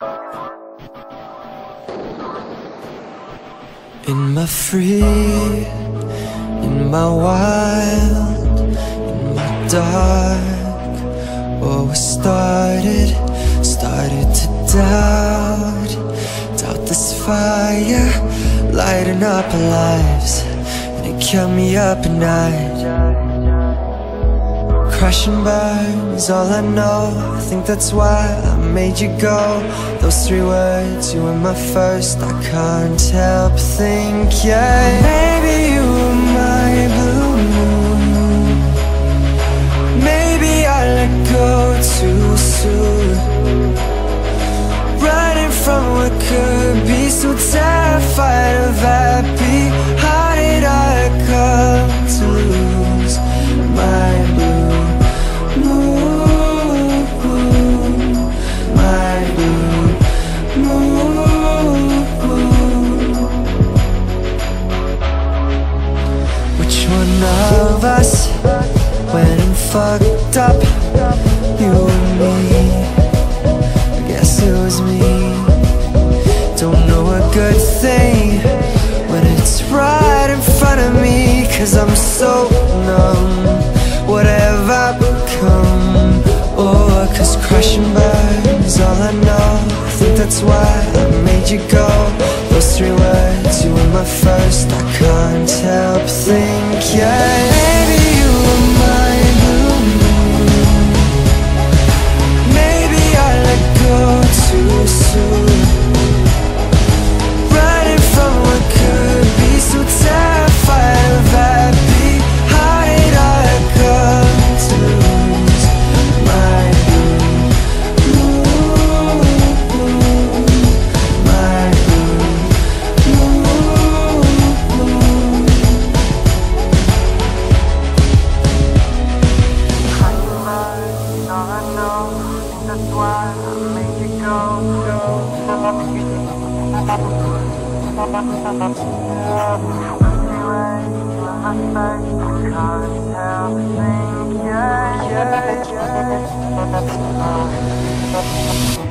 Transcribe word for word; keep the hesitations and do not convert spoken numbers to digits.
In my free, in my wild, in my dark, oh, we started, started to doubt, doubt this fire, lighting up our lives, and it kept me up at night. Crash and burn is all I know, I think that's why I made you go. Those three words, you were my first, I can't help thinking maybe you were my blue moon. Maybe I let go too soon, running from what could be, so terrified of happy. How did I come to lose my blue moon, my blue moon? Which one of us went and fucked up? You or me? I guess it was me. Don't know a good thing when it's right in front of me, 'cause I'm so numb. What have I become? Oh, 'cause crash and burn is all I know, I think that's why I made you go. Those three words, you were my first, I can't help thinking maybe you were my blue moon. Maybe I let go too soon, running from what could be, so terrified of happy. How did I come to lose my blue moon, my blue moon? All I know, that's why I made you go, go. Can't help thinking, yeah, yeah, yeah.